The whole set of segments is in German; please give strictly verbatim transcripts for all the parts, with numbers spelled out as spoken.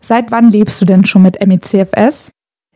Seit wann lebst du denn schon mit M E C F S?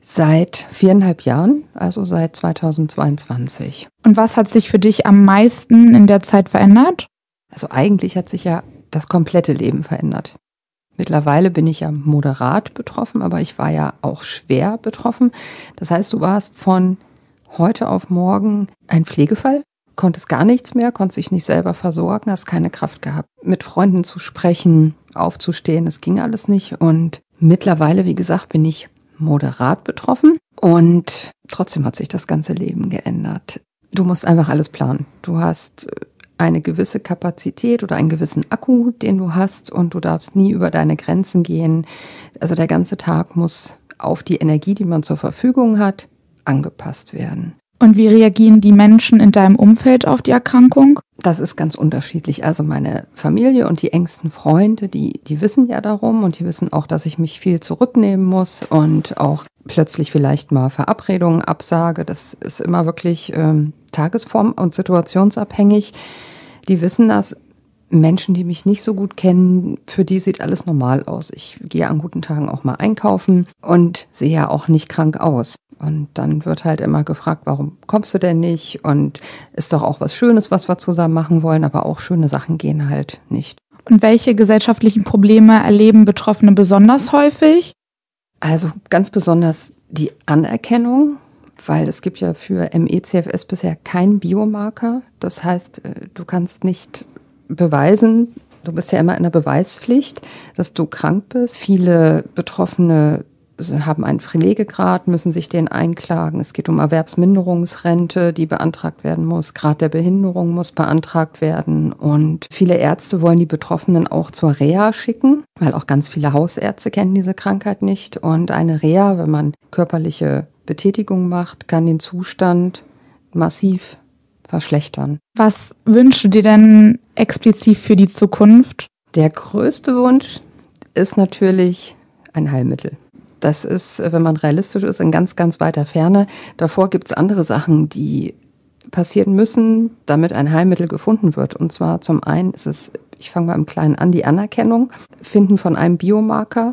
Seit viereinhalb Jahren, also seit zweitausendzweiundzwanzig. Und was hat sich für dich am meisten in der Zeit verändert? Also eigentlich hat sich ja das komplette Leben verändert. Mittlerweile bin ich ja moderat betroffen, aber ich war ja auch schwer betroffen. Das heißt, du warst von heute auf morgen ein Pflegefall, konntest gar nichts mehr, konntest dich nicht selber versorgen, hast keine Kraft gehabt, mit Freunden zu sprechen, aufzustehen, es ging alles nicht. Und mittlerweile, wie gesagt, bin ich moderat betroffen und trotzdem hat sich das ganze Leben geändert. Du musst einfach alles planen. Du hast eine gewisse Kapazität oder einen gewissen Akku, den du hast und du darfst nie über deine Grenzen gehen. Also der ganze Tag muss auf die Energie, die man zur Verfügung hat, angepasst werden. Und wie reagieren die Menschen in deinem Umfeld auf die Erkrankung? Das ist ganz unterschiedlich. Also meine Familie und die engsten Freunde, die, die wissen ja darum und die wissen auch, dass ich mich viel zurücknehmen muss und auch plötzlich vielleicht mal Verabredungen absage. Das ist immer wirklich ähm, tagesform- und situationsabhängig. Die wissen das. Menschen, die mich nicht so gut kennen, für die sieht alles normal aus. Ich gehe an guten Tagen auch mal einkaufen und sehe ja auch nicht krank aus. Und dann wird halt immer gefragt, warum kommst du denn nicht? Und ist doch auch was Schönes, was wir zusammen machen wollen, aber auch schöne Sachen gehen halt nicht. Und welche gesellschaftlichen Probleme erleben Betroffene besonders häufig? Also ganz besonders die Anerkennung, weil es gibt ja für M E C F S bisher keinen Biomarker. Das heißt, du kannst nicht beweisen, du bist ja immer in der Beweispflicht, dass du krank bist. Viele Betroffene haben einen Pflegegrad, müssen sich den einklagen. Es geht um Erwerbsminderungsrente, die beantragt werden muss. Grad der Behinderung muss beantragt werden. Und viele Ärzte wollen die Betroffenen auch zur Reha schicken, weil auch ganz viele Hausärzte kennen diese Krankheit nicht. Und eine Reha, wenn man körperliche Betätigung macht, kann den Zustand massiv verschlechtern. Was wünschst du dir denn explizit für die Zukunft? Der größte Wunsch ist natürlich ein Heilmittel. Das ist, wenn man realistisch ist, in ganz, ganz weiter Ferne. Davor gibt es andere Sachen, die passieren müssen, damit ein Heilmittel gefunden wird. Und zwar zum einen ist es, ich fange mal im Kleinen an, die Anerkennung, Finden von einem Biomarker,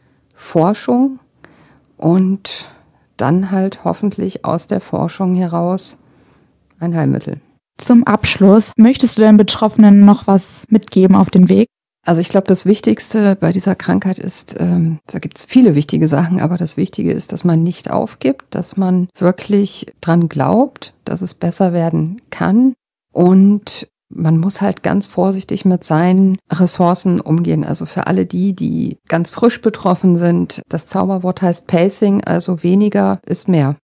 Forschung und dann halt hoffentlich aus der Forschung heraus ein Heilmittel. Zum Abschluss, möchtest du den Betroffenen noch was mitgeben auf den Weg? Also ich glaube, das Wichtigste bei dieser Krankheit ist, ähm, da gibt es viele wichtige Sachen, aber das Wichtige ist, dass man nicht aufgibt, dass man wirklich dran glaubt, dass es besser werden kann und man muss halt ganz vorsichtig mit seinen Ressourcen umgehen. Also für alle die, die ganz frisch betroffen sind, das Zauberwort heißt Pacing, also weniger ist mehr.